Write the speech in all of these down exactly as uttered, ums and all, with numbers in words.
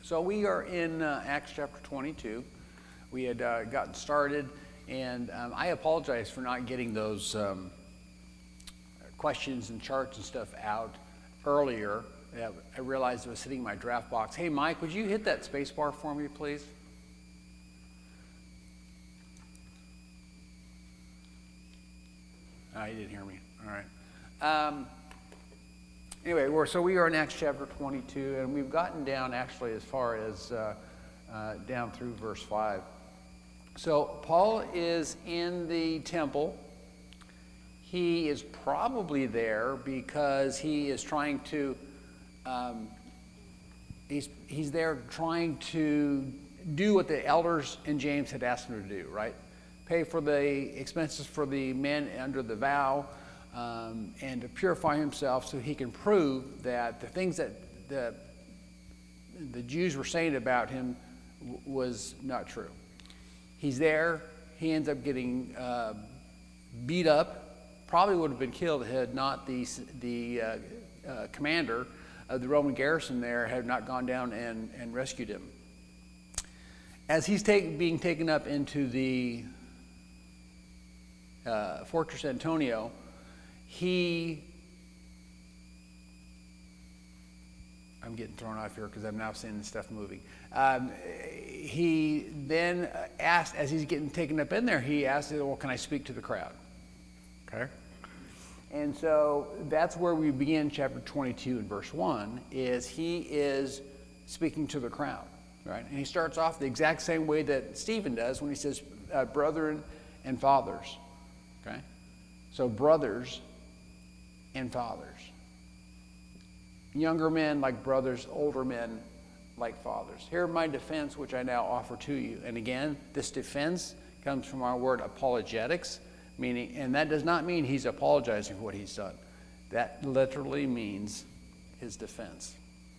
So we are in uh, Acts chapter twenty-two. We had uh, gotten started, and um, I apologize for not getting those um, questions and charts and stuff out earlier. Uh, I realized it was sitting in my draft box. Hey, Mike, would you hit that space bar for me, please? Oh, you didn't hear me. All right. Um, Anyway, we're, so we are in Acts chapter twenty-two, and we've gotten down actually as far as uh, uh, down through verse five. So Paul is in the temple. He is probably there because he is trying to, um, he's, he's there trying to do what the elders and James had asked him to do, right? Pay for the expenses for the men under the vow, Um, and to purify himself so he can prove that the things that the, the Jews were saying about him w- was not true. He's there. He ends up getting uh, beat up. Probably would have been killed had not the, the uh, uh, commander of the Roman garrison there had not gone down and, and rescued him. As he's take, being taken up into the uh, Fortress Antonio, He, I'm getting thrown off here because I'm now seeing the stuff moving. Um, he then asked, as he's getting taken up in there, he asked, well, can I speak to the crowd? Okay. And so that's where we begin chapter twenty-two and verse one, is he is speaking to the crowd, right? And he starts off the exact same way that Stephen does when he says, uh, brethren and fathers, okay? So brothers and fathers. Younger men like brothers, older men like fathers. Hear my defense, which I now offer to you. And again, this defense comes from our word apologetics, meaning, and that does not mean he's apologizing for what he's done. That literally means his defense.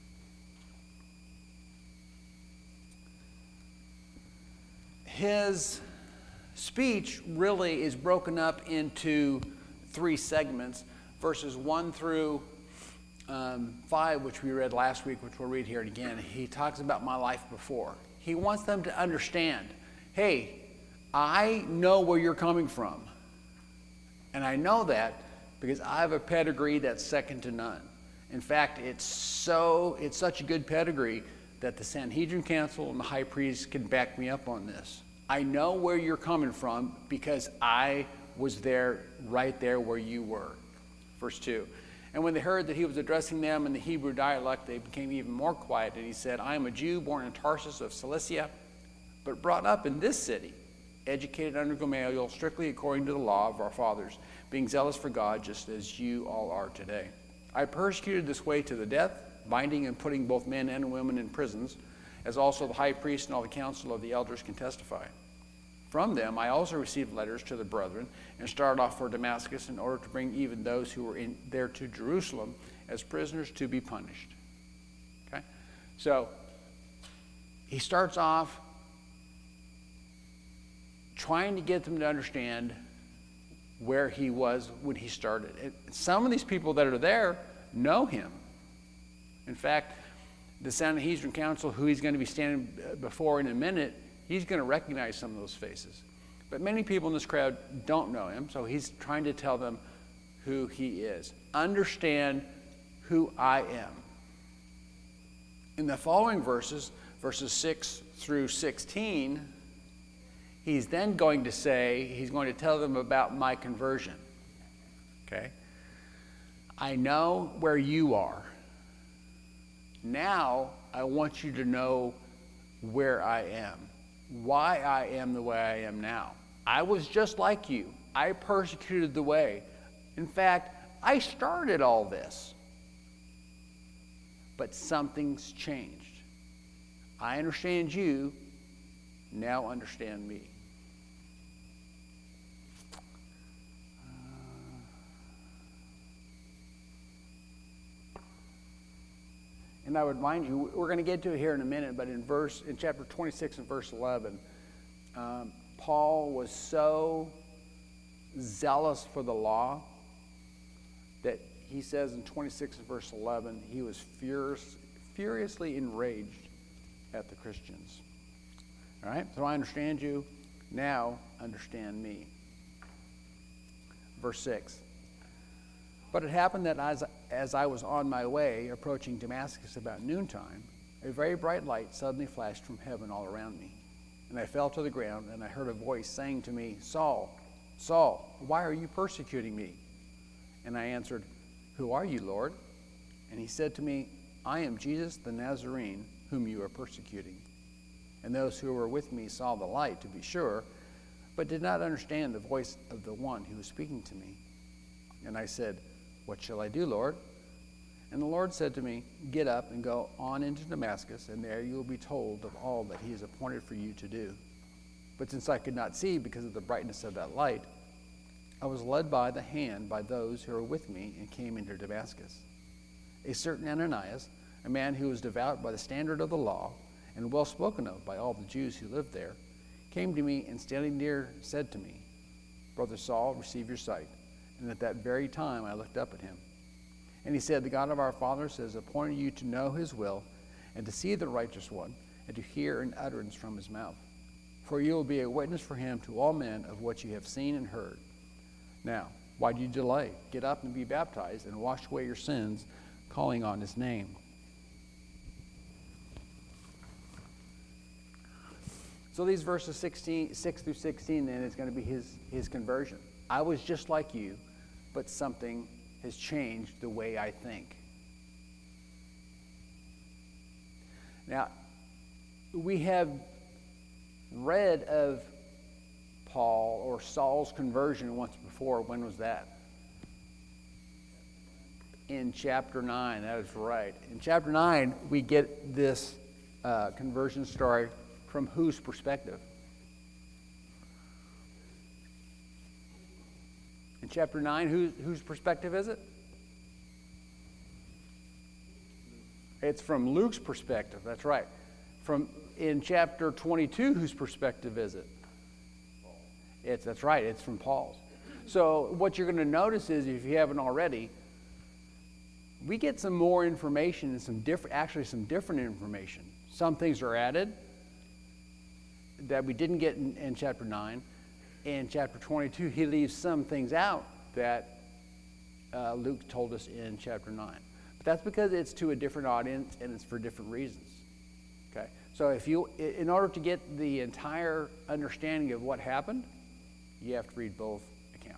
His speech really is broken up into three segments. Verses one through um, five, which we read last week, which we'll read here again, he talks about my life before. He wants them to understand, hey, I know where you're coming from. And I know that because I have a pedigree that's second to none. In fact, it's so it's such a good pedigree that the Sanhedrin Council and the high priest can back me up on this. I know where you're coming from because I was there, right there where you were. Verse two, and when they heard that he was addressing them in the Hebrew dialect, they became even more quiet. And he said, I am a Jew born in Tarsus of Cilicia, but brought up in this city, educated under Gamaliel, strictly according to the law of our fathers, being zealous for God, just as you all are today. I persecuted this way to the death, binding and putting both men and women in prisons, as also the high priest and all the council of the elders can testify. From them, I also received letters to the brethren and started off for Damascus in order to bring even those who were in there to Jerusalem as prisoners to be punished. Okay? So he starts off trying to get them to understand where he was when he started. And some of these people that are there know him. In fact, the Sanhedrin Council, who he's going to be standing before in a minute, he's going to recognize some of those faces. But many people in this crowd don't know him, so he's trying to tell them who he is. Understand who I am. In the following verses, verses six through sixteen, he's then going to say, he's going to tell them about my conversion. Okay? I know where you are. Now I want you to know where I am. Why I am the way I am now. I was just like you. I persecuted the way. In fact, I started all this. But something's changed. I understand you, now understand me. And I would remind you, we're going to get to it here in a minute, but in verse, in chapter twenty-six and verse eleven, um, Paul was so zealous for the law that he says in twenty-six and verse eleven, he was furious, furiously enraged at the Christians. All right, so I understand you. Now understand me. Verse six. But it happened that as, as I was on my way, approaching Damascus about noontime, a very bright light suddenly flashed from heaven all around me. And I fell to the ground, and I heard a voice saying to me, Saul, Saul, why are you persecuting me? And I answered, Who are you, Lord? And he said to me, I am Jesus the Nazarene, whom you are persecuting. And those who were with me saw the light, to be sure, but did not understand the voice of the one who was speaking to me. And I said, What shall I do, Lord? And the Lord said to me, Get up and go on into Damascus, and there you will be told of all that he has appointed for you to do. But since I could not see because of the brightness of that light, I was led by the hand by those who were with me and came into Damascus. A certain Ananias, a man who was devout by the standard of the law and well spoken of by all the Jews who lived there, came to me and standing near said to me, Brother Saul, receive your sight. And at that very time I looked up at him. And he said, The God of our fathers has appointed you to know his will and to see the righteous one and to hear an utterance from his mouth. For you will be a witness for him to all men of what you have seen and heard. Now, why do you delay? Get up and be baptized and wash away your sins, calling on his name. So these verses sixteen, six through sixteen then is going to be his, his conversion. I was just like you, but something has changed the way I think. Now, we have read of Paul or Saul's conversion once before. When was that? In chapter nine, that is right. In chapter nine, we get this uh, conversion story from whose perspective? In chapter nine, whose, whose perspective is it? It's from Luke's perspective, that's right. From in chapter twenty-two, whose perspective is it? It's, that's right, it's from Paul's. So what you're going to notice is, if you haven't already, we get some more information and some different, actually some different information. Some things are added that we didn't get in, in chapter nine. In chapter twenty-two, he leaves some things out that uh, Luke told us in chapter nine. But that's because it's to a different audience and it's for different reasons. Okay, so if you, in order to get the entire understanding of what happened, you have to read both accounts.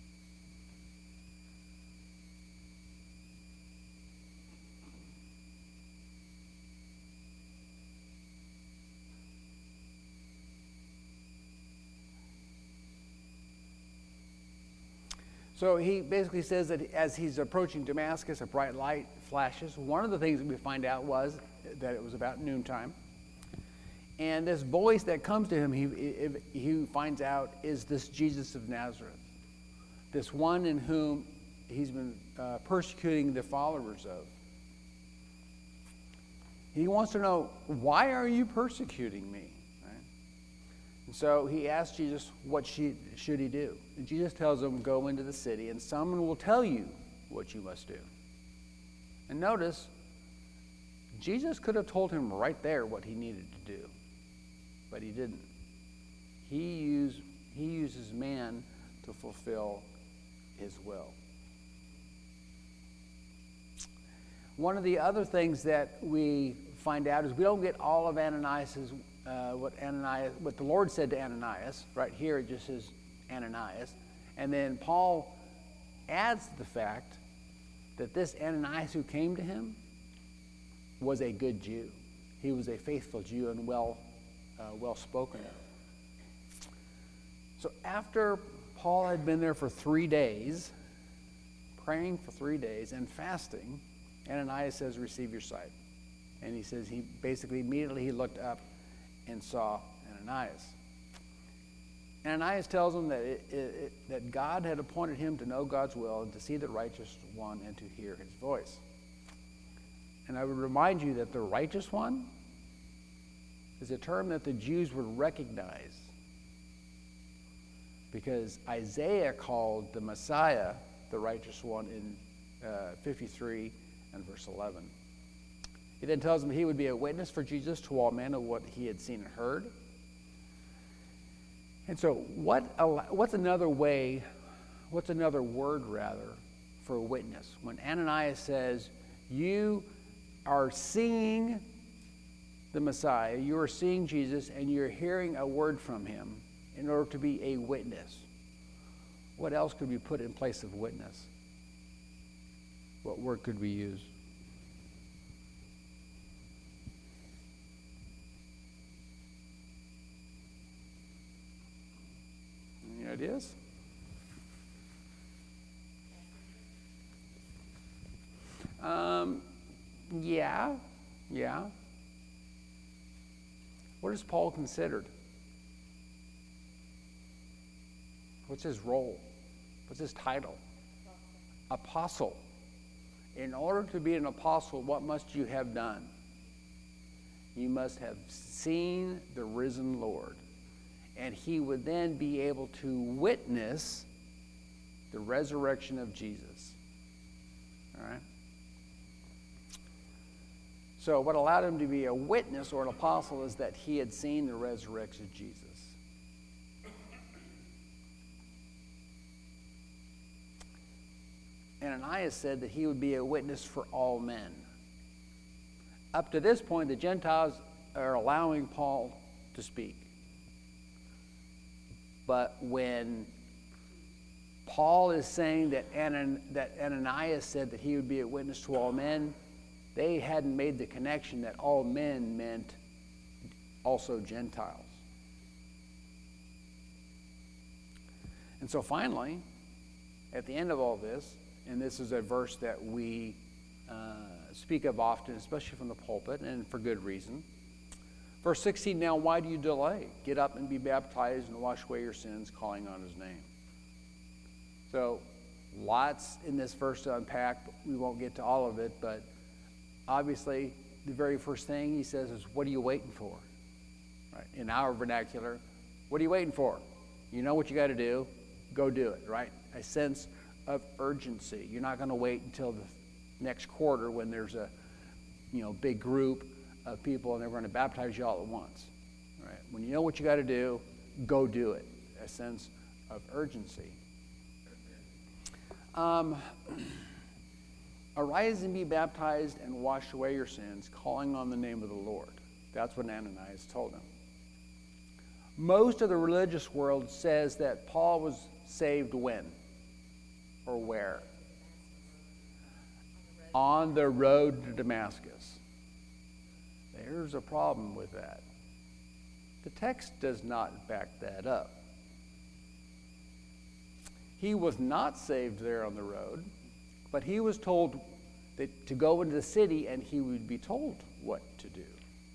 So he basically says that as he's approaching Damascus, a bright light flashes. One of the things that we find out was that it was about noontime. And this voice that comes to him, he, he finds out, is this Jesus of Nazareth, this one in whom he's been uh, persecuting the followers of. He wants to know, why are you persecuting me? Right? And so he asks Jesus, what should he do? And Jesus tells him, go into the city, and someone will tell you what you must do. And notice, Jesus could have told him right there what he needed to do, but he didn't. He used, he uses man to fulfill his will. One of the other things that we find out is we don't get all of Ananias's, uh, what Ananias, what the Lord said to Ananias. Right here it just says Ananias. And then Paul adds the fact that this Ananias who came to him was a good Jew. He was a faithful Jew and well, uh, well spoken of. So after Paul had been there for three days, praying for three days and fasting, Ananias says, receive your sight. And he says he basically immediately he looked up and saw Ananias. Ananias tells him that, it, it, that God had appointed him to know God's will and to see the righteous one and to hear his voice. And I would remind you that the righteous one is a term that the Jews would recognize, because Isaiah called the Messiah the righteous one in uh, fifty-three and verse eleven. It then tells him he would be a witness for Jesus to all men of what he had seen and heard. And so what, what's another way, what's another word rather, for a witness? When Ananias says, you are seeing the Messiah, you are seeing Jesus, and you're hearing a word from him in order to be a witness. What else could we put in place of witness? What word could we use? Any ideas? Um, yeah, yeah. What is Paul considered? What's his role? What's his title? Apostle. In order to be an apostle, what must you have done? You must have seen the risen Lord. And he would then be able to witness the resurrection of Jesus. All right? So what allowed him to be a witness or an apostle is that he had seen the resurrection of Jesus. Ananias said that he would be a witness for all men. Up to this point, the Gentiles are allowing Paul to speak. But when Paul is saying that, Anan, that Ananias said that he would be a witness to all men, they hadn't made the connection that all men meant also Gentiles. And so finally, at the end of all this, and this is a verse that we uh, speak of often, especially from the pulpit, and for good reason. Verse sixteen, now why do you delay? Get up and be baptized and wash away your sins, calling on his name. So lots in this verse to unpack, but we won't get to all of it, but obviously the very first thing he says is, what are you waiting for? Right? In our vernacular, what are you waiting for? You know what you got to do, go do it, right? A sense of urgency. You're not going to wait until the next quarter when there's a you know big group of people and they're going to baptize you all at once. Right? When you know what you got to do, go do it. A sense of urgency. Um, Arise and be baptized and wash away your sins, calling on the name of the Lord. That's what Ananias told him. Most of the religious world says that Paul was saved when? Or where? On the road to Damascus. There's a problem with that. The text does not back that up. He was not saved there on the road, but he was told that to go into the city and he would be told what to do.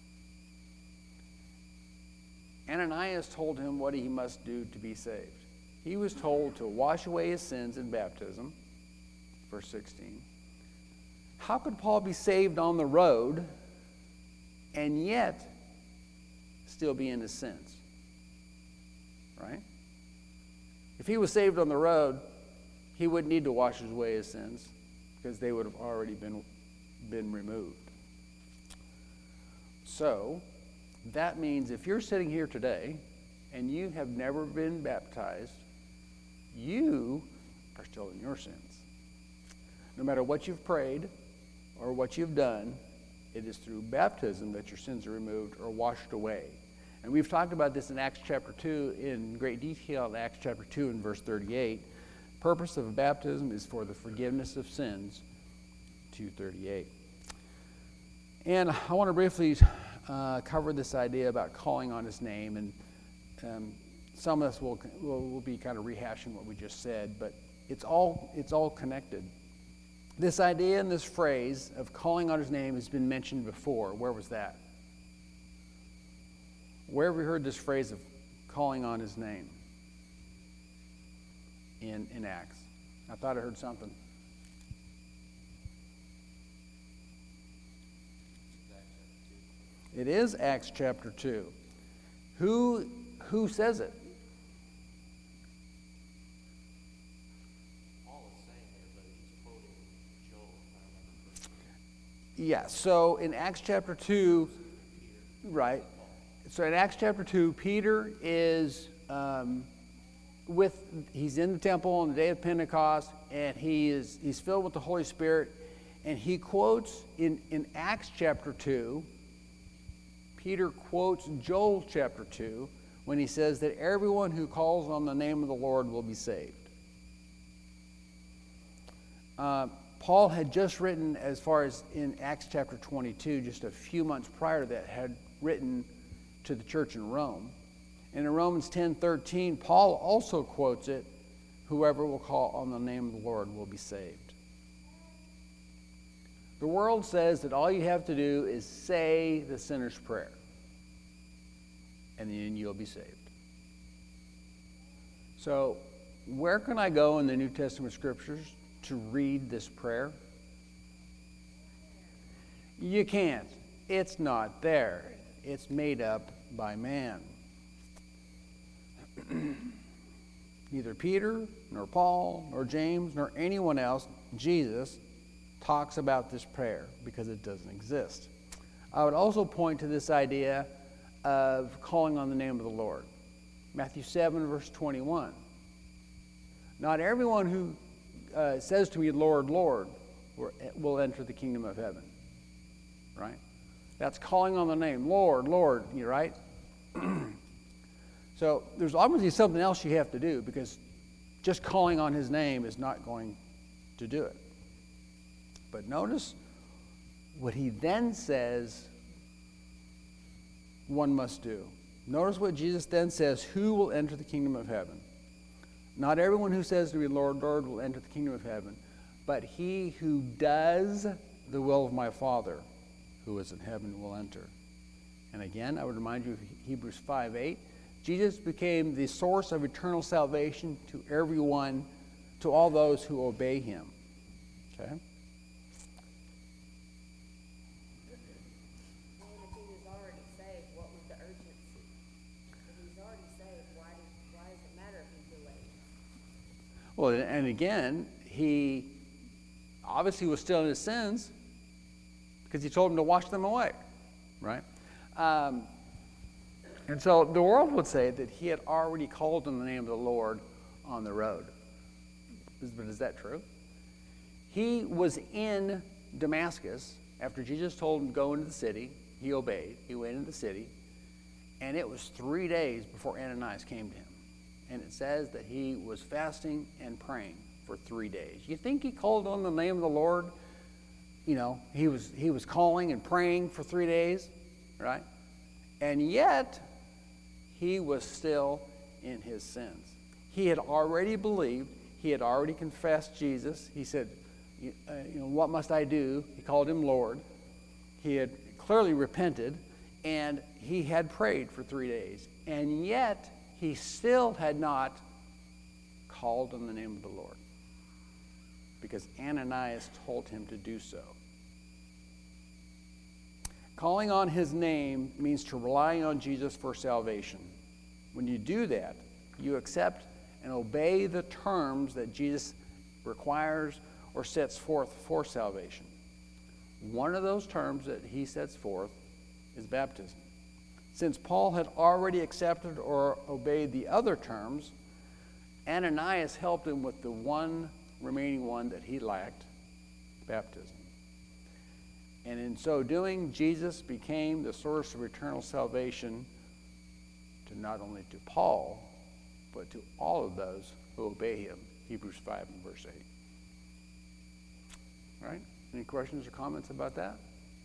Ananias told him what he must do to be saved. He was told to wash away his sins in baptism, verse sixteen. How could Paul be saved on the road and yet still be in his sins? Right? If he was saved on the road, he wouldn't need to wash away his sins because they would have already been, been removed. So, that means if you're sitting here today and you have never been baptized, you are still in your sins. No matter what you've prayed or what you've done, it is through baptism that your sins are removed or washed away. And we've talked about this in Acts chapter two in great detail in Acts chapter two and verse thirty-eight. The purpose of baptism is for the forgiveness of sins, two thirty-eight. And I want to briefly uh, cover this idea about calling on his name. And um, some of us will, will, will be kind of rehashing what we just said, but it's all, it's all connected. This idea and this phrase of calling on his name has been mentioned before. Where was that? Where have we heard this phrase of calling on his name? In, in Acts. I thought I heard something. It is Acts chapter two. Who, who says it? Yeah, so in Acts chapter two, right, so in Acts chapter two, Peter is um, with, he's in the temple on the day of Pentecost, and he is, he's filled with the Holy Spirit, and he quotes in, in Acts chapter two, Peter quotes Joel chapter two, when he says that everyone who calls on the name of the Lord will be saved. Uh, Paul had just written, as far as in Acts chapter twenty-two, just a few months prior to that, had written to the church in Rome. And in Romans ten thirteen, Paul also quotes it, whoever will call on the name of the Lord will be saved. The world says that all you have to do is say the sinner's prayer, and then you'll be saved. So, where can I go in the New Testament scriptures to read this prayer? You can't. It's not there. It's made up by man. Neither Peter, nor Paul, nor James, nor anyone else, Jesus, talks about this prayer because it doesn't exist. I would also point to this idea of calling on the name of the Lord. Matthew seven, verse twenty-one. Not everyone who uh, says to me, Lord, Lord, will enter the kingdom of heaven. Right? That's calling on the name, Lord, Lord, you right? So there's obviously something else you have to do, because just calling on his name is not going to do it. But notice what he then says one must do. Notice what Jesus then says, who will enter the kingdom of heaven? Not everyone who says to me, Lord, Lord, will enter the kingdom of heaven, but he who does the will of my Father who is in heaven will enter. And again, I would remind you of Hebrews five eight. Jesus became the source of eternal salvation to everyone, to all those who obey him. Okay? Well, if he was already saved, what was the urgency? If he's already saved, why, did, why does it matter if he delayed? Well, and again, he obviously was still in his sins because he told him to wash them away, right? Um, and so the world would say that he had already called on the name of the Lord on the road. But is that true? He was in Damascus after Jesus told him to go into the city. He obeyed. He went into the city. And it was three days before Ananias came to him. And it says that he was fasting and praying for three days. You think he called on the name of the Lord? You know, he was, he was calling and praying for three days, right? And yet, he was still in his sins. He had already believed. He had already confessed Jesus. He said, you, uh, you know, what must I do? He called him Lord. He had clearly repented, and he had prayed for three days. And yet, he still had not called on the name of the Lord, because Ananias told him to do so. Calling on his name means to rely on Jesus for salvation. When you do that, you accept and obey the terms that Jesus requires or sets forth for salvation. One of those terms that he sets forth is baptism. Since Paul had already accepted or obeyed the other terms, Ananias helped him with the one remaining one that he lacked, baptism. And in so doing, Jesus became the source of eternal salvation to not only to Paul, but to all of those who obey him. Hebrews five and verse eight. All right? Any questions or comments about that?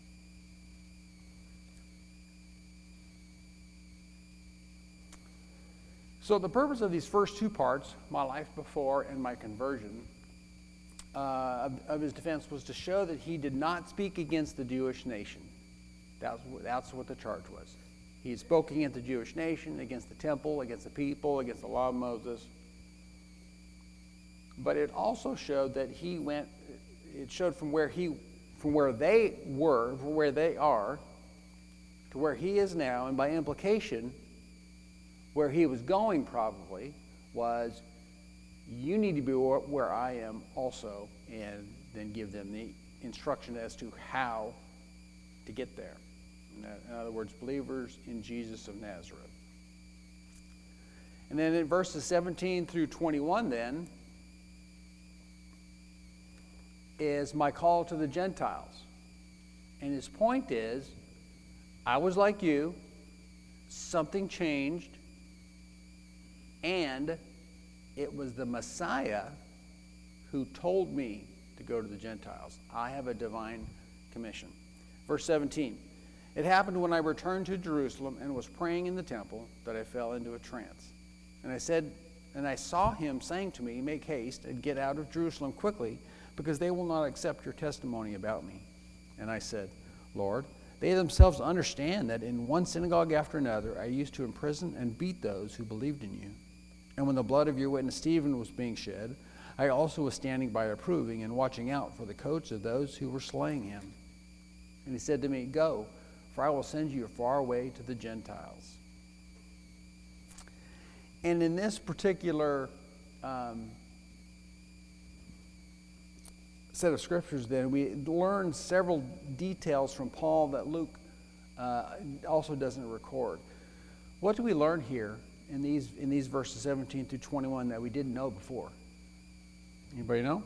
So the purpose of these first two parts, my life before and my conversion, uh, of, of his defense was to show that he did not speak against the Jewish nation. That's, that's what the charge was. He spoke against the Jewish nation, against the temple, against the people, against the law of Moses. But it also showed that he went, it showed from where he, from where they were, from where they are, to where he is now, and by implication, where he was going probably was, you need to be where I am also, and then give them the instruction as to how to get there. In, that, in other words, believers in Jesus of Nazareth. And then in verses seventeen through twenty-one then is my call to the Gentiles. And his point is, I was like you, something changed, and it was the Messiah who told me to go to the Gentiles. I have a divine commission. Verse seventeen, it happened when I returned to Jerusalem and was praying in the temple that I fell into a trance. And I said, and I saw him saying to me, make haste and get out of Jerusalem quickly, because they will not accept your testimony about me. And I said, Lord, they themselves understand that in one synagogue after another I used to imprison and beat those who believed in you. And when the blood of your witness Stephen was being shed, I also was standing by approving and watching out for the coats of those who were slaying him. And he said to me, go, for I will send you far away to the Gentiles. And in this particular um, set of scriptures, then, we learn several details from Paul that Luke uh, also doesn't record. What do we learn here in these in these verses seventeen through twenty-one that we didn't know before? Anybody know?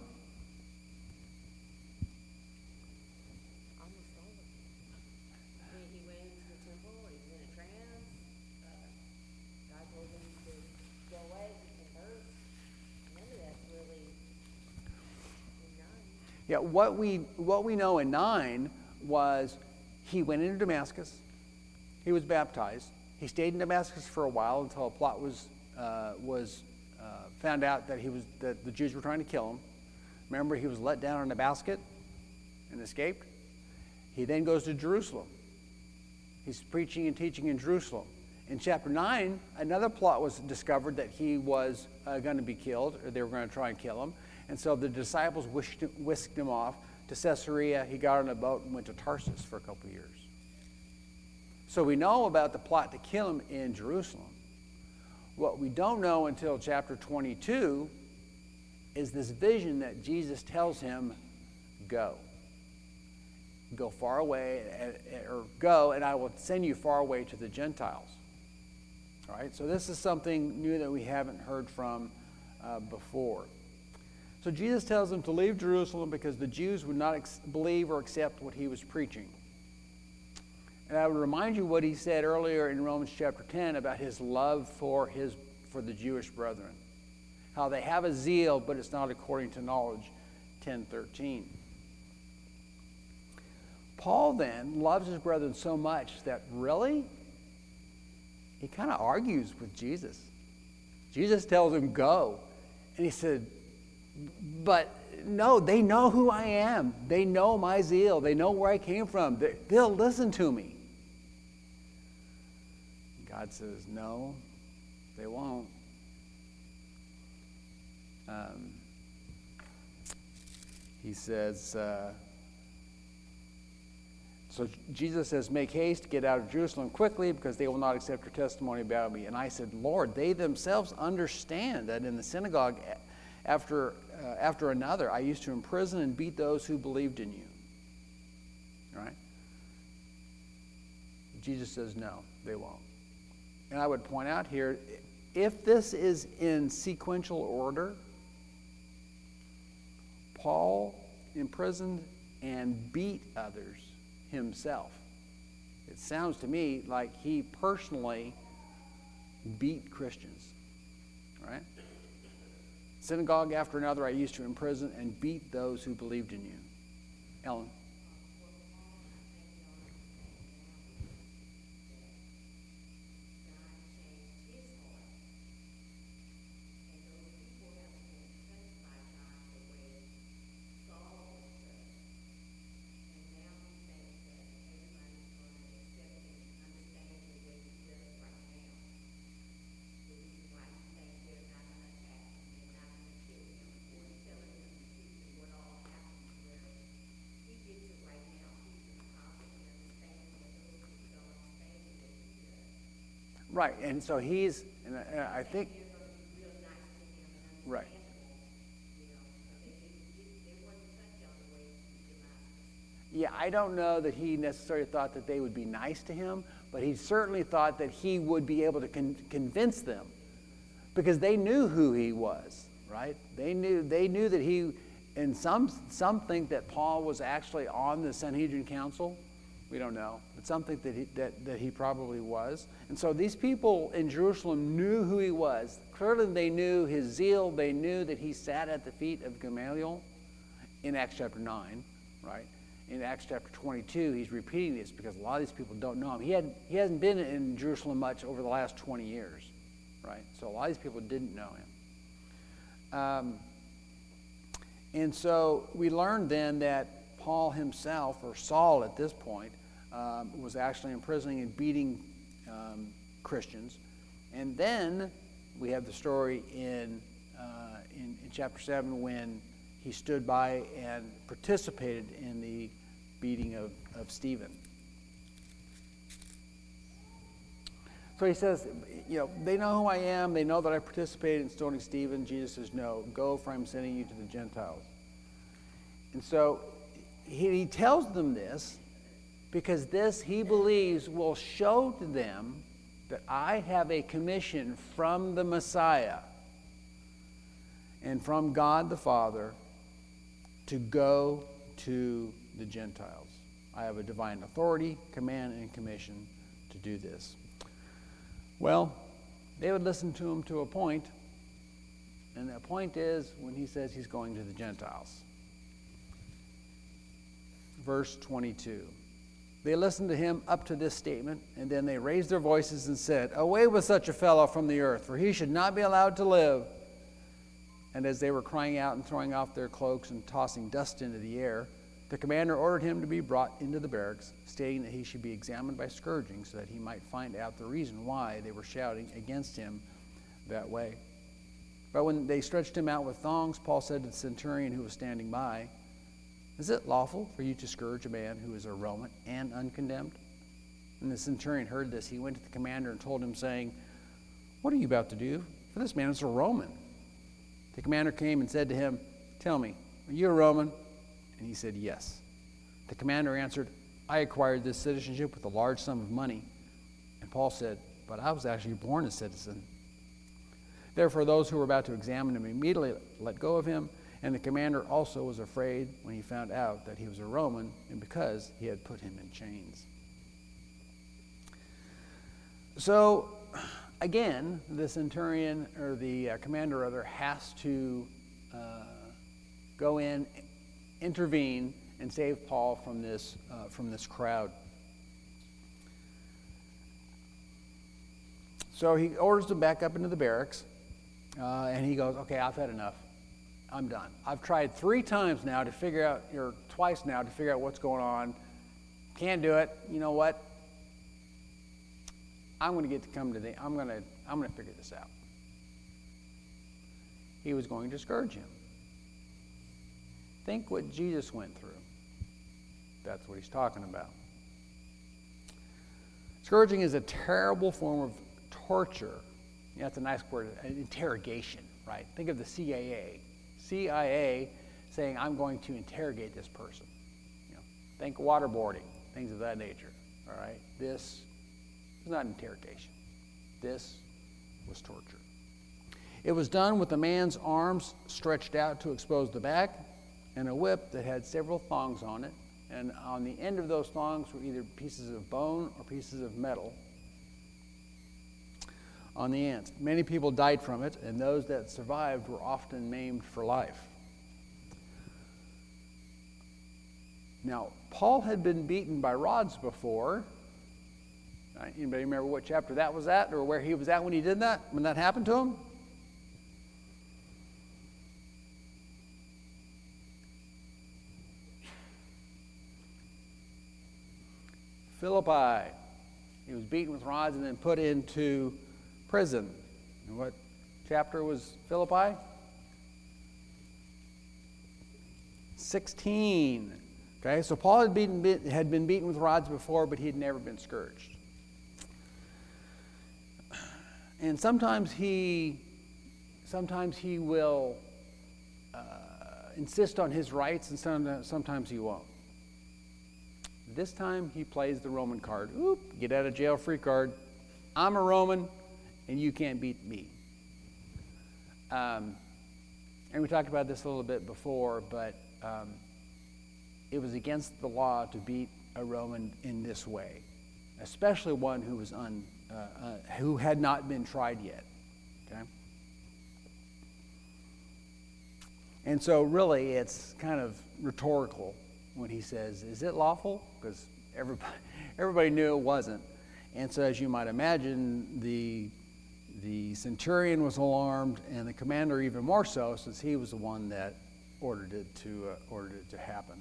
Almost all of it. I mean, he went into the temple, he was in a trance, uh, God told him to go away, to converse. None of that's really in nine. Yeah, what we what we know in nine was he went into Damascus, he was baptized, he stayed in Damascus for a while until a plot was uh, was uh, found out that he was that the Jews were trying to kill him. Remember, he was let down in a basket and escaped. He then goes to Jerusalem. He's preaching and teaching in Jerusalem. In chapter nine, another plot was discovered that he was uh, going to be killed, or they were going to try and kill him. And so the disciples whisked, whisked him off to Caesarea. He got on a boat and went to Tarsus for a couple of years. So we know about the plot to kill him in Jerusalem. What we don't know until chapter twenty-two is this vision that Jesus tells him, go. Go far away, or go, and I will send you far away to the Gentiles. All right, so this is something new that we haven't heard from uh, before. So Jesus tells them to leave Jerusalem because the Jews would not ex- believe or accept what he was preaching. And I would remind you what he said earlier in Romans chapter ten about his love for his for the Jewish brethren. How they have a zeal, but it's not according to knowledge, ten thirteen. Paul then loves his brethren so much that really, he kind of argues with Jesus. Jesus tells him, go. And he said, but no, they know who I am. They know my zeal. They know where I came from. They, they'll listen to me. God says, no, they won't. Um, he says, uh, so Jesus says, make haste, get out of Jerusalem quickly, because they will not accept your testimony about me. And I said, Lord, they themselves understand that in the synagogue after, uh, after another, I used to imprison and beat those who believed in you. All right? Jesus says, no, they won't. And I would point out here, if this is in sequential order, Paul imprisoned and beat others himself. It sounds to me like he personally beat Christians, right? Synagogue after another, I used to imprison and beat those who believed in you. Ellen? Right, and so he's, and I, I think, right. yeah, I don't know that he necessarily thought that they would be nice to him, but he certainly thought that he would be able to con- convince them, because they knew who he was, right? They knew they knew that he, and some some think that Paul was actually on the Sanhedrin Council. We don't know, but some think that he, that, that he probably was. And so these people in Jerusalem knew who he was. Clearly they knew his zeal. They knew that he sat at the feet of Gamaliel in Acts chapter nine, right? In Acts chapter twenty-two, he's repeating this because a lot of these people don't know him. He, had, he hasn't been in Jerusalem much over the last twenty years, right? So a lot of these people didn't know him. Um, and so we learned then that Paul himself, or Saul at this point, um, was actually imprisoning and beating um, Christians. And then we have the story in, uh, in, in chapter seven when he stood by and participated in the beating of, of Stephen. So he says, you know, they know who I am. They know that I participated in stoning Stephen. Jesus says, no, go, for I'm sending you to the Gentiles. And so he, he tells them this because this, he believes, will show to them that I have a commission from the Messiah and from God the Father to go to the Gentiles. I have a divine authority, command, and commission to do this. Well, they would listen to him to a point, and that point is when he says he's going to the Gentiles. Verse twenty-two. They listened to him up to this statement, and then they raised their voices and said, away with such a fellow from the earth, for he should not be allowed to live. And as they were crying out and throwing off their cloaks and tossing dust into the air, the commander ordered him to be brought into the barracks, stating that he should be examined by scourging so that he might find out the reason why they were shouting against him that way. But when they stretched him out with thongs, Paul said to the centurion who was standing by, is it lawful for you to scourge a man who is a Roman and uncondemned? When the centurion heard this, he went to the commander and told him, saying, what are you about to do? For this man is a Roman. The commander came and said to him, tell me, are you a Roman? And he said, yes. The commander answered, I acquired this citizenship with a large sum of money. And Paul said, but I was actually born a citizen. Therefore, those who were about to examine him immediately let go of him, and the commander also was afraid when he found out that he was a Roman, and because he had put him in chains. So, again, the centurion, or the uh, commander rather, has to uh, go in, intervene, and save Paul from this, uh, from this crowd. So he orders them back up into the barracks, uh, and he goes, okay, I've had enough. I'm done. I've tried three times now to figure out, or twice now to figure out what's going on. Can't do it. You know what? I'm going to get to come to the, I'm going to, I'm going to figure this out. He was going to scourge him. Think what Jesus went through. That's what he's talking about. Scourging is a terrible form of torture. Yeah, that's a nice word, an interrogation, right? Think of the C I A. C I A saying, I'm going to interrogate this person. You know, think waterboarding, things of that nature. All right? This was not interrogation. This was torture. It was done with a man's arms stretched out to expose the back, and a whip that had several thongs on it, and on the end of those thongs were either pieces of bone or pieces of metal on the ends. Many people died from it, and those that survived were often maimed for life. Now, Paul had been beaten by rods before. Right? Anybody remember what chapter that was at, or where he was at when he did that, when that happened to him? Philippi. He was beaten with rods and then put into prison. And what chapter was Philippi? sixteen. Okay, so Paul had, beaten, had been beaten with rods before, but he had never been scourged. And sometimes he, sometimes he will uh, insist on his rights, and sometimes, sometimes he won't. This time he plays the Roman card. Oop, get out of jail free card. I'm a Roman, and you can't beat me. Um, and we talked about this a little bit before, but um, it was against the law to beat a Roman in this way, especially one who was un, uh, uh, who had not been tried yet. Okay. And so, really, it's kind of rhetorical when he says, "Is it lawful?" Because everybody, everybody knew it wasn't. And so, as you might imagine, the the centurion was alarmed, and the commander even more so, since he was the one that ordered it to uh, ordered it to happen.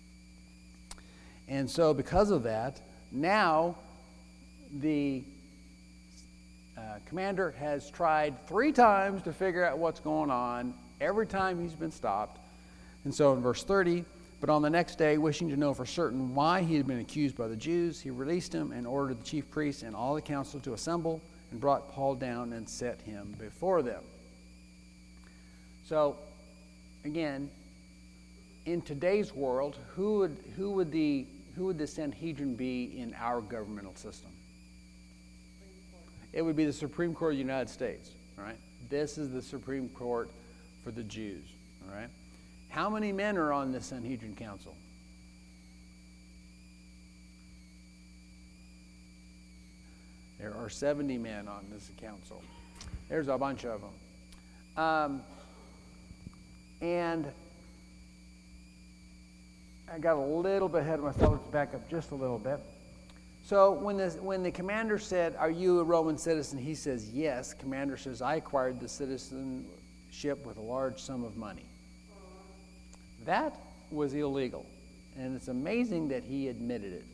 And so, because of that, now the uh, commander has tried three times to figure out what's going on. Every time he's been stopped. And so, in verse thirty, but on the next day, wishing to know for certain why he had been accused by the Jews, he released him and ordered the chief priests and all the council to assemble, and brought Paul down and set him before them. So, again, in today's world, who would who would the who would the Sanhedrin be in our governmental system? It would be the Supreme Court of the United States. All right, this is the Supreme Court for the Jews. All right, how many men are on the Sanhedrin Council? There are seventy men on this council. There's a bunch of them. Um, and I got a little bit ahead of myself. Let's back up just a little bit. So when the, when the commander said, "Are you a Roman citizen?" he says, "Yes." Commander says, "I acquired the citizenship with a large sum of money." That was illegal. And it's amazing that he admitted it.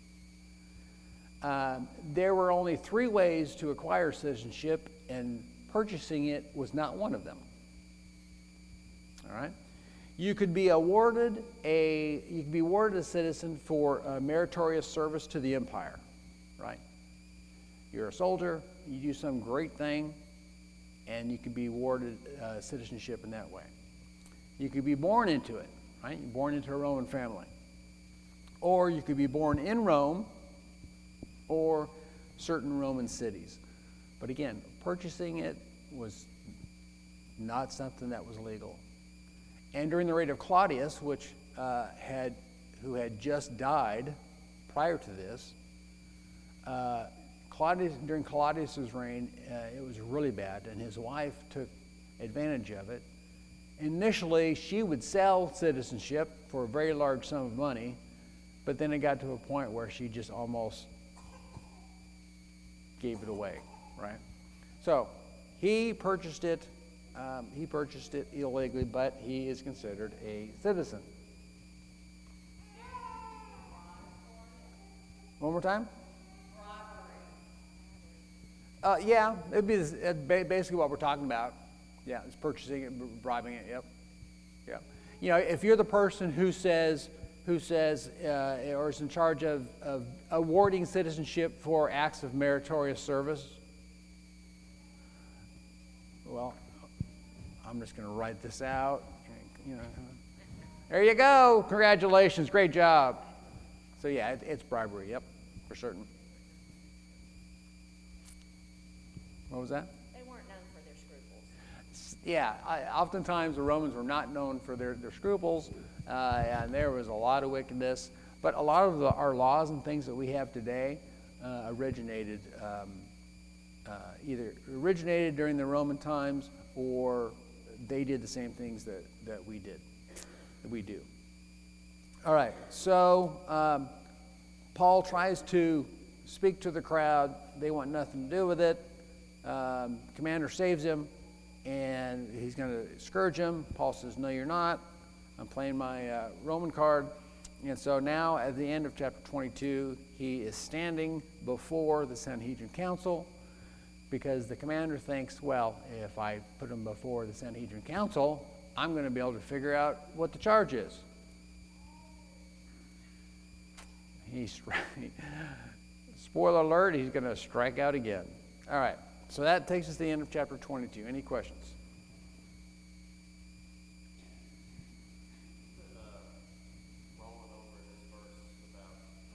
Uh, there were only three ways to acquire citizenship, and purchasing it was not one of them. All right, you could be awarded a you could be awarded a citizen for a meritorious service to the empire. Right, you're a soldier, you do some great thing, and you could be awarded uh, citizenship in that way. You could be born into it. Right, you're born into a Roman family, or you could be born in Rome, or certain Roman cities. But again, purchasing it was not something that was legal. And during the reign of Claudius, which uh, had, who had just died prior to this, uh, Claudius, during Claudius's reign, uh, it was really bad, and his wife took advantage of it. Initially, she would sell citizenship for a very large sum of money, but then it got to a point where she just almost gave it away, right? So he purchased it. Um, he purchased it illegally, but he is considered a citizen. One more time. Uh, yeah, it'd be this, it'd ba- basically what we're talking about. Yeah, it's purchasing it, bribing it. Yep, yep. You know, if you're the person who says, who says, uh, or is in charge of, of awarding citizenship for acts of meritorious service, well, I'm just going to write this out. You know, there you go. Congratulations, great job. So yeah, it, it's bribery. Yep, for certain. What was that? They weren't known for their scruples. Yeah, I, oftentimes the Romans were not known for their, their scruples, uh, and there was a lot of wickedness. But a lot of the, our laws and things that we have today uh, originated um, uh, either originated during the Roman times, or they did the same things that, that we did, that we do. All right, so um, Paul tries to speak to the crowd. They want nothing to do with it. Um, commander saves him, and he's going to scourge him. Paul says, "No, you're not. I'm playing my uh, Roman card." And so now, at the end of chapter twenty-two, he is standing before the Sanhedrin Council, because the commander thinks, well, if I put him before the Sanhedrin Council, I'm going to be able to figure out what the charge is. He's, spoiler alert, he's going to strike out again. All right. So that takes us to the end of chapter twenty-two. Any questions? Uh, rolling over this verse about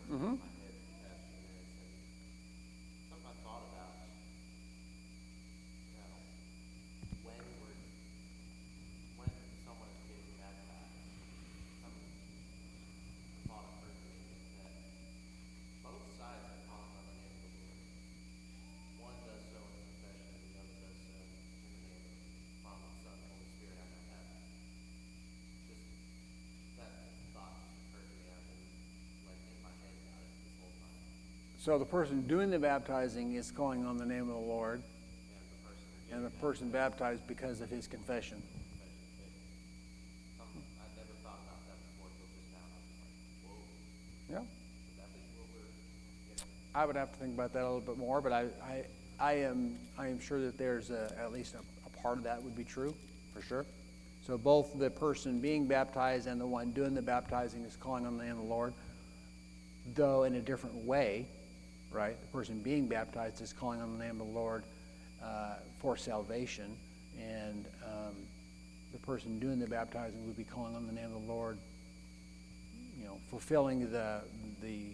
Mm-hmm. my head the past few minutes, and something I thought about, you know, when we're, when someone is getting baptized, something, a thought occurred to me is that both sides are calling on the name of the Lord. One does so in confession, and the other does so in the name of the Father, Son, and Holy Spirit. I know that just that thought just occurred to me. I've been like in my head about it this whole time. So the person doing the baptizing is calling on the name of the Lord, And the person who and the person baptized because of his confession. Something I'd never thought about that before until just now. I was just like, whoa, Yeah. would that be what we're, you know? I would have to think about that a little bit more, but I, I, I am, I am sure that there's a, at least a, a part of that would be true, for sure. So both the person being baptized and the one doing the baptizing is calling on the name of the Lord, though in a different way, right? The person being baptized is calling on the name of the Lord uh, for salvation, and um, the person doing the baptizing would be calling on the name of the Lord, you know, fulfilling the the.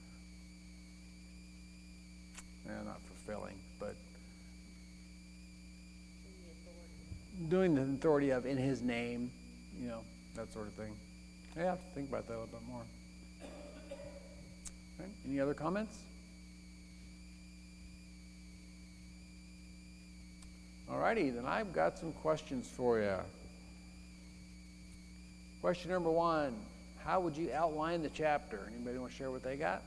Eh, not fulfilling, but In the authority. doing the authority of in his name, you know, that sort of thing. I have to think about that a little bit more. Okay. Any other comments? All righty, then I've got some questions for you. Question number one, how would you outline the chapter? Anybody want to share what they got?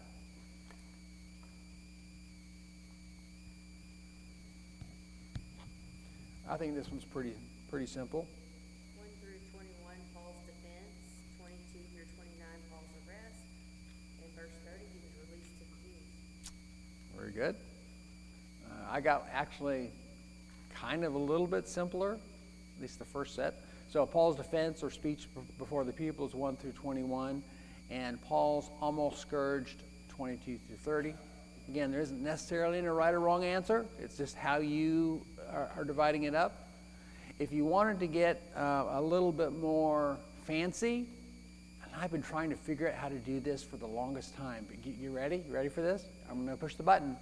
I think this one's pretty pretty simple. One through twenty-one, Paul's defense. Twenty-two through twenty-nine, Paul's arrest. And verse thirty, he was released to the Jews. Very good. Uh, I got actually kind of a little bit simpler, at least the first set. So Paul's defense or speech b- before the people is one through twenty-one, and Paul's almost scourged, twenty-two through thirty. Again, there isn't necessarily a right or wrong answer. It's just how you are, are dividing it up. If you wanted to get uh, a little bit more fancy, and I've been trying to figure out how to do this for the longest time. But you you ready? You ready for this? I'm going to push the button.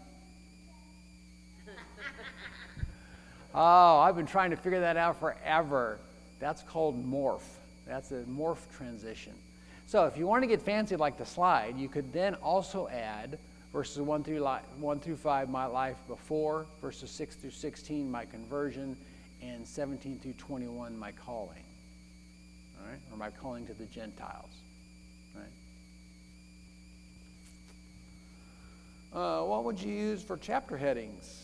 Oh, I've been trying to figure that out forever. That's called morph. That's a morph transition. So if you want to get fancy like the slide, you could then also add verses one through, li- one through five, my life before, verses six through sixteen, my conversion, and seventeen through twenty-one, my calling. All right? Or my calling to the Gentiles. Right? Uh, what would you use for chapter headings?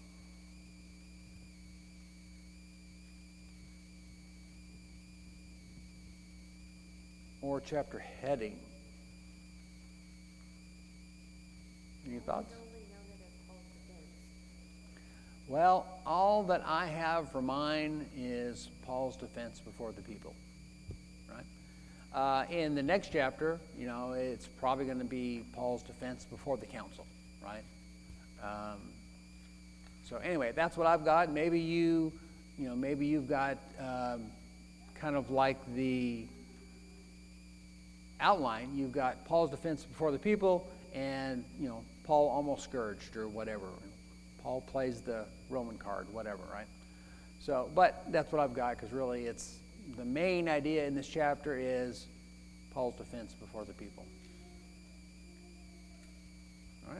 Or chapter heading? Any thoughts? He's only known it as Paul's defense. Well, all that I have for mine is Paul's defense before the people, right? Uh, in the next chapter, you know, it's probably going to be Paul's defense before the council, right? Um, so anyway, that's what I've got. Maybe you, you know, maybe you've got um, kind of like the outline. You've got Paul's defense before the people, and you know, Paul almost scourged or whatever. Paul plays the Roman card, whatever, right? So, but that's what I've got, because really it's the main idea in this chapter is Paul's defense before the people. All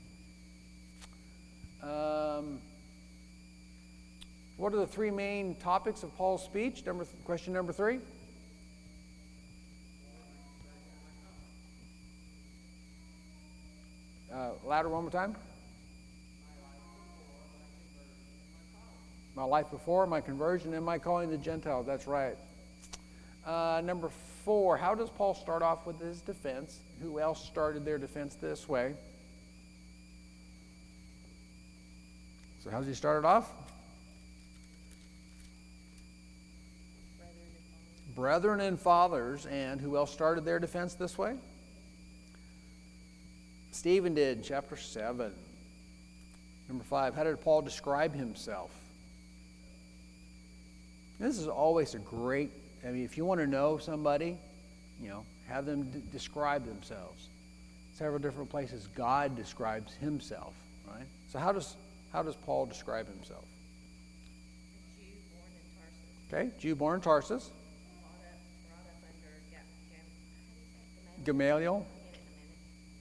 right. Um, what are the three main topics of Paul's speech? Number th- question number three. Uh, louder one more time. My life before, my conversion, and my calling the Gentiles. That's right. Uh, number four, how does Paul start off with his defense? Who else started their defense this way? So how does he start it off? Brethren and fathers. Brethren and fathers. And who else started their defense this way? Stephen did, chapter seven. Number five, how did Paul describe himself? This is always a great, I mean, if you want to know somebody, you know, have them d- describe themselves. several different places God describes himself, right? So how does how does Paul describe himself? A Jew born in Tarsus, Okay, Jew born in Tarsus, brought up, brought up under Ga- Gam, how do you say it? Gamaliel? Gamaliel. I'll get it in a minute.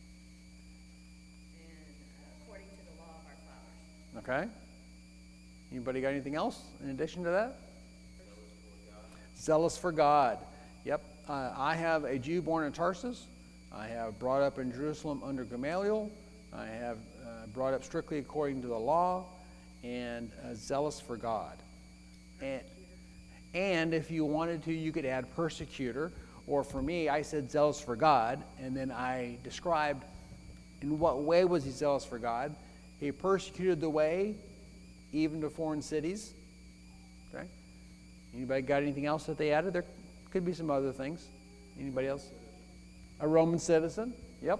And uh, according to the law of our fathers. Okay. Anybody got anything else in addition to that? Zealous for God. Yep. Uh, I have a Jew born in Tarsus. I have brought up in Jerusalem under Gamaliel. I have uh, brought up strictly according to the law, and uh, zealous for God. And, and if you wanted to, you could add persecutor. Or for me, I said zealous for God, and then I described in what way was he zealous for God. He persecuted the way, even to foreign cities. Okay. Anybody got anything else that they added? There could be some other things. Anybody else? A Roman citizen. Yep.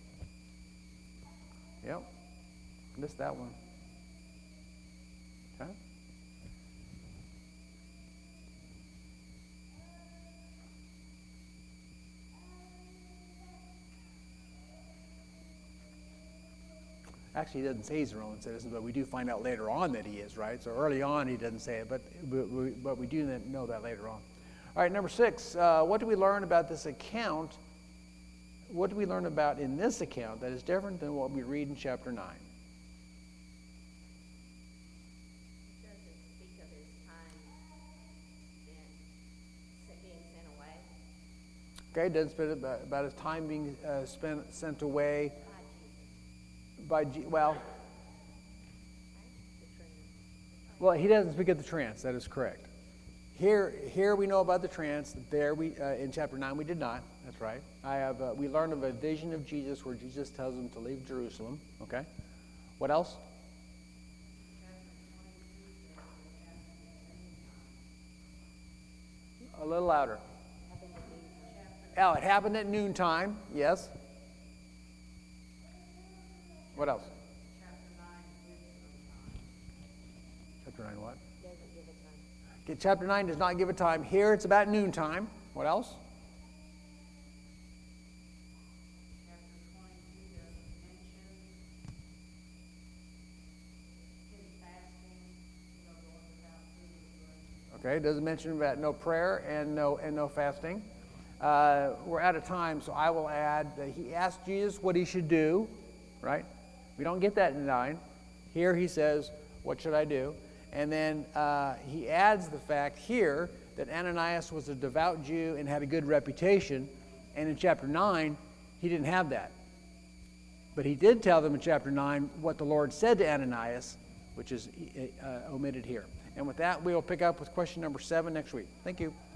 Yep. Missed that one. Okay. Actually, he doesn't say he's a Roman citizen, but we do find out later on that he is, right? So early on, he doesn't say it, but, but, we, but we do know that later on. All right, number six, uh, what do we learn about this account? What do we learn about in this account that is different than what we read in chapter nine? It doesn't speak of his time spent, being sent away Okay, it doesn't speak about, about his time being uh, spent, sent away by Jesus. by, G- well, The trans. well, he doesn't speak of the trance. That is correct. Here, here we know about the trance. There, we uh, in chapter nine we did not. That's right. I have. Uh, we learned of a vision of Jesus where Jesus tells him to leave Jerusalem. Okay. What else? A little louder. Oh, it happened at noontime. Yes. What else? Chapter nine what? Doesn't give a time. Okay, chapter nine does not give a time. Here it's about noontime. What else? Okay, it doesn't mention about no prayer and no and no fasting. Uh, we're out of time, so I will add that he asked Jesus what he should do, right? We don't get that in nine. Here he says, what should I do? And then uh, he adds the fact here that Ananias was a devout Jew and had a good reputation. And in chapter nine, he didn't have that. But he did tell them in chapter nine what the Lord said to Ananias, which is uh, omitted here. And with that, we will pick up with question number seven next week. Thank you.